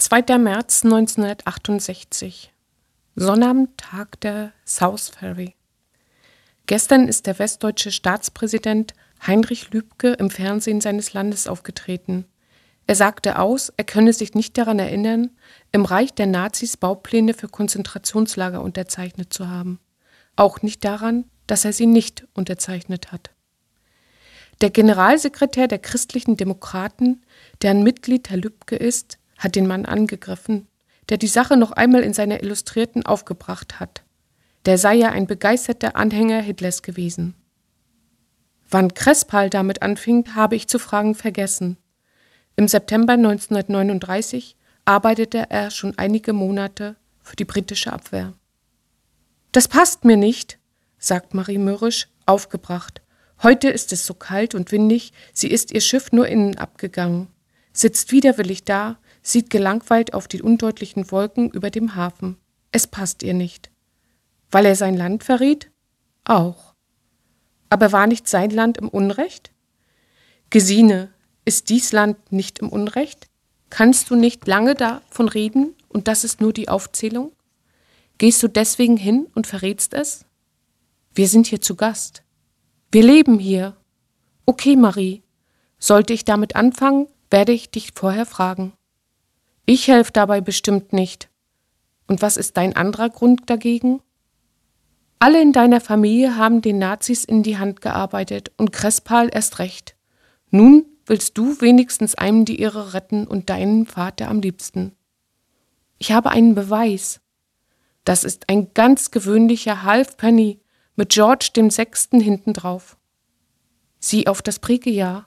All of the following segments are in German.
2. März 1968. Sonnabendtag der South Ferry. Gestern ist der westdeutsche Staatspräsident Heinrich Lübke im Fernsehen seines Landes aufgetreten. Er sagte aus, er könne sich nicht daran erinnern, im Reich der Nazis Baupläne für Konzentrationslager unterzeichnet zu haben. Auch nicht daran, dass er sie nicht unterzeichnet hat. Der Generalsekretär der Christlichen Demokraten, deren Mitglied Herr Lübke ist, hat den Mann angegriffen, der die Sache noch einmal in seiner Illustrierten aufgebracht hat. Der sei ja ein begeisterter Anhänger Hitlers gewesen. Wann Krespal damit anfing, habe ich zu fragen vergessen. Im September 1939 arbeitete er schon einige Monate für die britische Abwehr. »Das passt mir nicht«, sagt Marie mürrisch, aufgebracht. »Heute ist es so kalt und windig, sie ist ihr Schiff nur innen abgegangen, sitzt widerwillig da, sieht gelangweilt auf die undeutlichen Wolken über dem Hafen. Es passt ihr nicht. Weil er sein Land verriet? Auch. Aber war nicht sein Land im Unrecht? Gesine, ist dies Land nicht im Unrecht? Kannst du nicht lange davon reden und das ist nur die Aufzählung? Gehst du deswegen hin und verrätst es? Wir sind hier zu Gast. Wir leben hier. Okay, Marie. Sollte ich damit anfangen, werde ich dich vorher fragen. Ich helfe dabei bestimmt nicht. Und was ist dein anderer Grund dagegen? Alle in deiner Familie haben den Nazis in die Hand gearbeitet und Krespal erst recht. Nun willst du wenigstens einem die Ehre retten und deinen Vater am liebsten. Ich habe einen Beweis. Das ist ein ganz gewöhnlicher Halfpenny mit George dem Sechsten hinten drauf. Sieh auf das Prägejahr.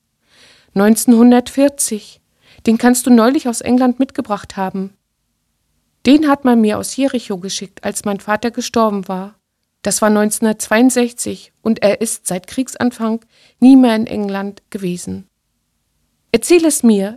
1940. Den kannst du neulich aus England mitgebracht haben. Den hat man mir aus Jericho geschickt, als mein Vater gestorben war. Das war 1962 und er ist seit Kriegsanfang nie mehr in England gewesen. Erzähl es mir.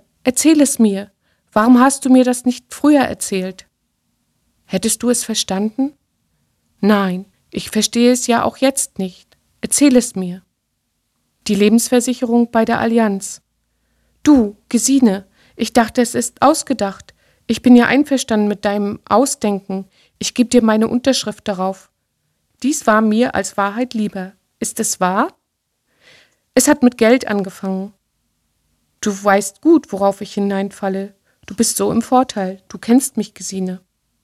Warum hast du mir das nicht früher erzählt? Hättest du es verstanden? Nein, ich verstehe es ja auch jetzt nicht. Erzähl es mir. Die Lebensversicherung bei der Allianz. Du, Gesine, ich dachte, es ist ausgedacht. Ich bin ja einverstanden mit deinem Ausdenken. Ich gebe dir meine Unterschrift darauf. Dies war mir als Wahrheit lieber. Ist es wahr? Es hat mit Geld angefangen. Du weißt gut, worauf ich hineinfalle. Du bist so im Vorteil. Du kennst mich, Gesine.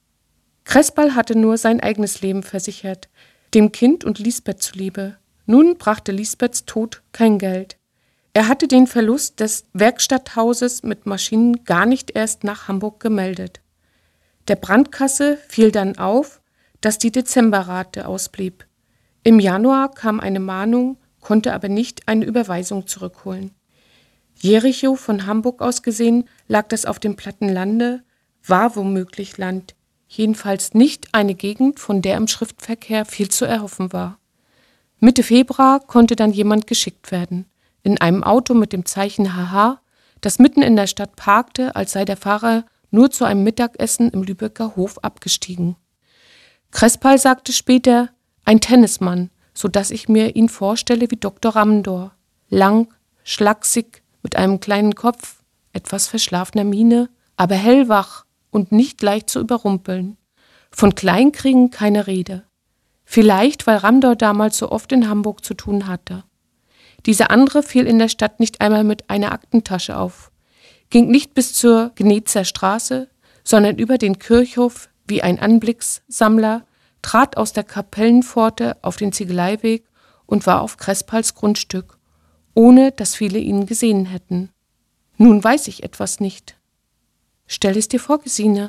Krespal hatte nur sein eigenes Leben versichert, dem Kind und Lisbeth zuliebe. Nun brachte Lisbeths Tod kein Geld. Er hatte den Verlust des Werkstatthauses mit Maschinen gar nicht erst nach Hamburg gemeldet. Der Brandkasse fiel dann auf, dass die Dezemberrate ausblieb. Im Januar kam eine Mahnung, konnte aber nicht eine Überweisung zurückholen. Jericho, von Hamburg aus gesehen, lag das auf dem platten Lande, war womöglich Land, jedenfalls nicht eine Gegend, von der im Schriftverkehr viel zu erhoffen war. Mitte Februar konnte dann jemand geschickt werden, in einem Auto mit dem Zeichen HH, das mitten in der Stadt parkte, als sei der Fahrer nur zu einem Mittagessen im Lübecker Hof abgestiegen. Krespal sagte später, ein Tennismann, so dass ich mir ihn vorstelle wie Dr. Ramdor. Lang, schlaksig, mit einem kleinen Kopf, etwas verschlafener Miene, aber hellwach und nicht leicht zu überrumpeln. Von Kleinkriegen keine Rede. Vielleicht, weil Ramdor damals so oft in Hamburg zu tun hatte. Dieser andere fiel in der Stadt nicht einmal mit einer Aktentasche auf, ging nicht bis zur Gnetzer Straße, sondern über den Kirchhof wie ein Anblickssammler, trat aus der Kapellenpforte auf den Ziegeleiweg und war auf Krespals Grundstück, ohne dass viele ihn gesehen hätten. Nun weiß ich etwas nicht. Stell es dir vor, Gesine.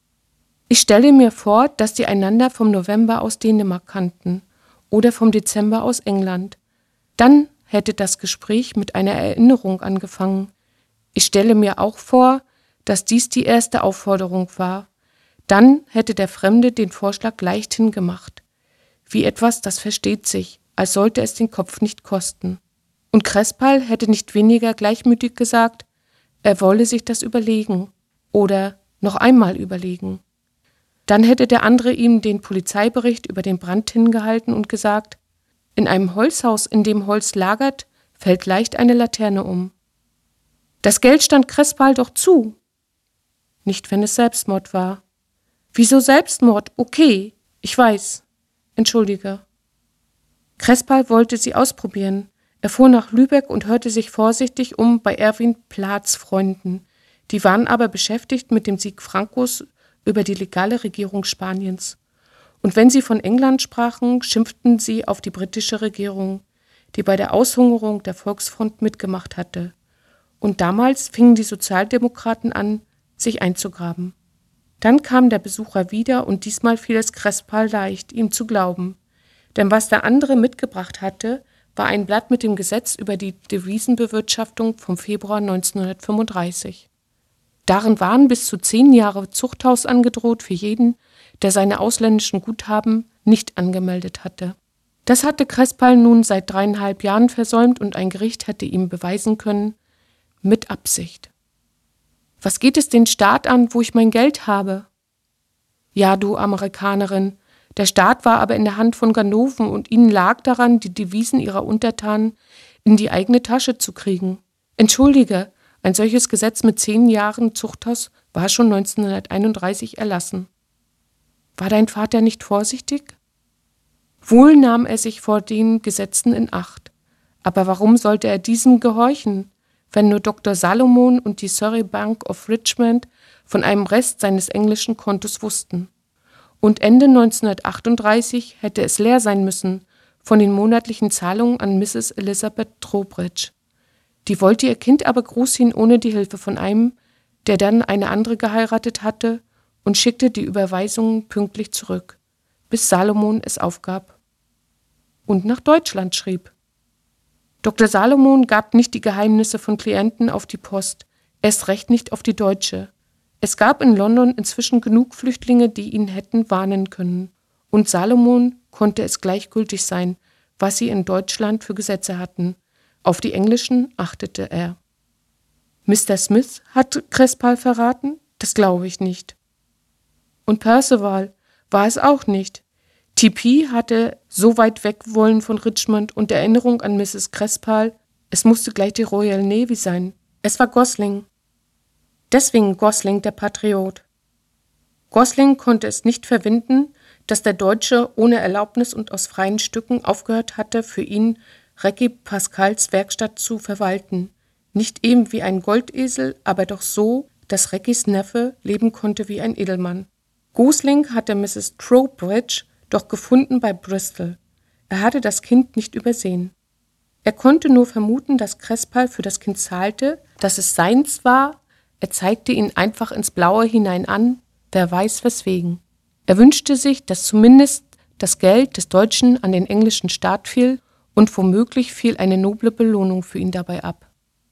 Ich stelle mir vor, dass die einander vom November aus Dänemark kannten oder vom Dezember aus England. Dann hätte das Gespräch mit einer Erinnerung angefangen. Ich stelle mir auch vor, dass dies die erste Aufforderung war. Dann hätte der Fremde den Vorschlag leichthin gemacht. Wie etwas, das versteht sich, als sollte es den Kopf nicht kosten. Und Krespal hätte nicht weniger gleichmütig gesagt, er wolle sich das überlegen oder noch einmal überlegen. Dann hätte der andere ihm den Polizeibericht über den Brand hingehalten und gesagt, in einem Holzhaus, in dem Holz lagert, fällt leicht eine Laterne um. Das Geld stand Krespal doch zu. nicht wenn es Selbstmord war. Wieso Selbstmord? Okay, ich weiß. Entschuldige. Krespal wollte sie ausprobieren. Er fuhr nach Lübeck und hörte sich vorsichtig um bei Erwin Plats Freunden. Die waren aber beschäftigt mit dem Sieg Francos über die legale Regierung Spaniens. Und wenn sie von England sprachen, schimpften sie auf die britische Regierung, die bei der Aushungerung der Volksfront mitgemacht hatte. Und damals fingen die Sozialdemokraten an, sich einzugraben. Dann kam der Besucher wieder und diesmal fiel es Krespal leicht, ihm zu glauben. Denn was der andere mitgebracht hatte, war ein Blatt mit dem Gesetz über die Devisenbewirtschaftung vom Februar 1935. Darin waren bis zu 10 Jahre Zuchthaus angedroht für jeden, der seine ausländischen Guthaben nicht angemeldet hatte. Das hatte Krespal nun seit 3,5 Jahren versäumt und ein Gericht hätte ihm beweisen können, mit Absicht. Was geht es den Staat an, wo ich mein Geld habe? Ja, du Amerikanerin, der Staat war aber in der Hand von Ganoven und ihnen lag daran, die Devisen ihrer Untertanen in die eigene Tasche zu kriegen. Entschuldige, ein solches Gesetz mit 10 Jahren Zuchthaus war schon 1931 erlassen. War dein Vater nicht vorsichtig? Wohl nahm er sich vor den Gesetzen in Acht. Aber warum sollte er diesem gehorchen, wenn nur Dr. Salomon und die Surrey Bank of Richmond von einem Rest seines englischen Kontos wussten? Und Ende 1938 hätte es leer sein müssen von den monatlichen Zahlungen an Mrs. Elizabeth Trowbridge. Die wollte ihr Kind aber großziehen ohne die Hilfe von einem, der dann eine andere geheiratet hatte, und schickte die Überweisungen pünktlich zurück, bis Salomon es aufgab und nach Deutschland schrieb. Dr. Salomon gab nicht die Geheimnisse von Klienten auf die Post, erst recht nicht auf die deutsche. Es gab in London inzwischen genug Flüchtlinge, die ihn hätten warnen können. Und Salomon konnte es gleichgültig sein, was sie in Deutschland für Gesetze hatten. Auf die englischen achtete er. Mr. Smith hat Krespal verraten? Das glaube ich nicht. Und Perceval war es auch nicht. TP hatte so weit weg wollen von Richmond und Erinnerung an Mrs. Krespal, es musste gleich die Royal Navy sein. Es war Gosling. Deswegen Gosling der Patriot. Gosling konnte es nicht verwinden, dass der Deutsche ohne Erlaubnis und aus freien Stücken aufgehört hatte, für ihn Reggie Pascals Werkstatt zu verwalten. Nicht eben wie ein Goldesel, aber doch so, dass Reggies Neffe leben konnte wie ein Edelmann. Gosling hatte Mrs. Trowbridge doch gefunden bei Bristol. Er hatte das Kind nicht übersehen. Er konnte nur vermuten, dass Krespal für das Kind zahlte, dass es seins war. Er zeigte ihn einfach ins Blaue hinein an, wer weiß weswegen. Er wünschte sich, dass zumindest das Geld des Deutschen an den englischen Staat fiel und womöglich fiel eine noble Belohnung für ihn dabei ab.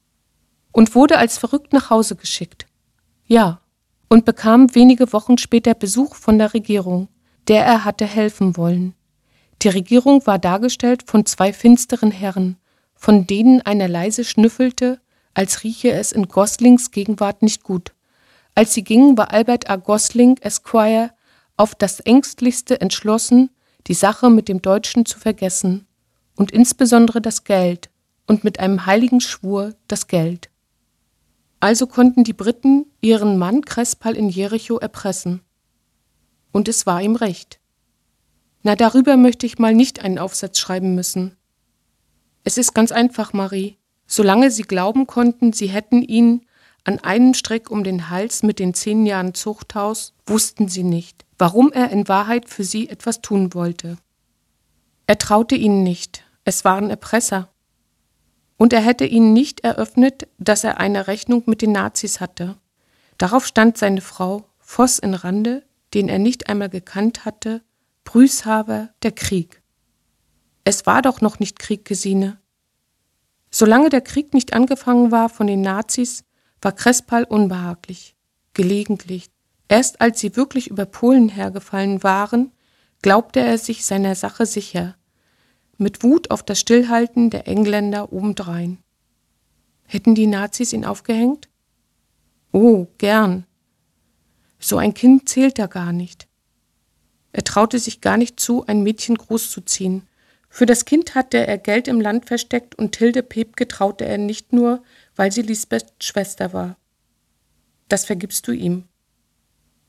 Und wurde als verrückt nach Hause geschickt. Ja, und bekam wenige Wochen später Besuch von der Regierung, der er hatte helfen wollen. Die Regierung war dargestellt von 2 finsteren Herren, von denen einer leise schnüffelte, als rieche es in Goslings Gegenwart nicht gut. Als sie gingen, war Albert A. Gosling, Esquire, auf das Ängstlichste entschlossen, die Sache mit dem Deutschen zu vergessen, und insbesondere das Geld, und mit einem heiligen Schwur das Geld. Also konnten die Briten ihren Mann Krespal in Jericho erpressen. Und es war ihm recht. Na, darüber möchte ich mal nicht einen Aufsatz schreiben müssen. Es ist ganz einfach, Marie. Solange sie glauben konnten, sie hätten ihn an einem Strick um den Hals mit den 10 Jahren Zuchthaus, wussten sie nicht, warum er in Wahrheit für sie etwas tun wollte. Er traute ihnen nicht, es waren Erpresser. Und er hätte ihnen nicht eröffnet, dass er eine Rechnung mit den Nazis hatte. Darauf stand seine Frau, Voss in Rande, den er nicht einmal gekannt hatte, Brüßhaber, der Krieg. Es war doch noch nicht Krieg, Gesine. Solange der Krieg nicht angefangen war von den Nazis, war Krespal unbehaglich, gelegentlich. Erst als sie wirklich über Polen hergefallen waren, glaubte er sich seiner Sache sicher, mit Wut auf das Stillhalten der Engländer obendrein. Hätten die Nazis ihn aufgehängt? Oh, gern. So ein Kind zählt da gar nicht. Er traute sich gar nicht zu, ein Mädchen großzuziehen. Für das Kind hatte er Geld im Land versteckt und Hilde Pepke traute er nicht nur, weil sie Lisbeths Schwester war. Das vergibst du ihm.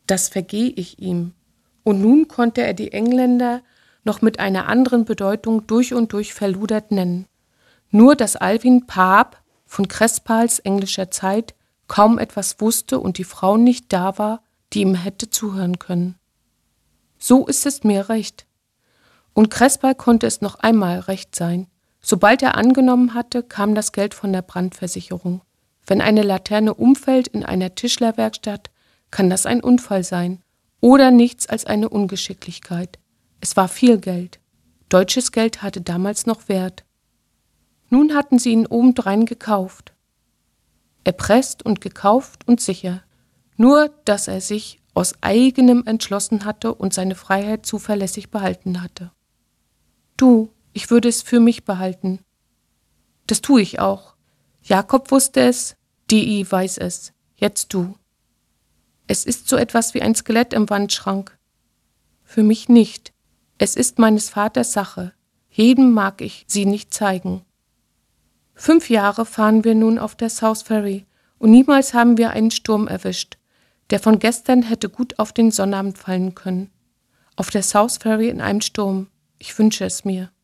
das vergeh ich ihm. Und nun konnte er die Engländer noch mit einer anderen Bedeutung durch und durch verludert nennen. Nur, dass Alwin Paap von Crespals englischer Zeit kaum etwas wusste und die Frau nicht da war, die ihm hätte zuhören können. So ist es mir recht. Und Crespal konnte es noch einmal recht sein. Sobald er angenommen hatte, kam das Geld von der Brandversicherung. Wenn eine Laterne umfällt in einer Tischlerwerkstatt, kann das ein Unfall sein oder nichts als eine Ungeschicklichkeit. Es war viel Geld. Deutsches Geld hatte damals noch Wert. Nun hatten sie ihn obendrein gekauft. Erpresst und gekauft und sicher. Nur, dass er sich aus eigenem entschlossen hatte und seine Freiheit zuverlässig behalten hatte. Du, ich würde es für mich behalten. Das tue ich auch. Jakob wusste es, Dei weiß es, jetzt du. Es ist so etwas wie ein Skelett im Wandschrank. Für mich nicht. Es ist meines Vaters Sache. Jedem mag ich sie nicht zeigen. 5 Jahre fahren wir nun auf der South Ferry und niemals haben wir einen Sturm erwischt. Der von gestern hätte gut auf den Sonnabend fallen können. Auf der South Ferry in einem Sturm. Ich wünsche es mir.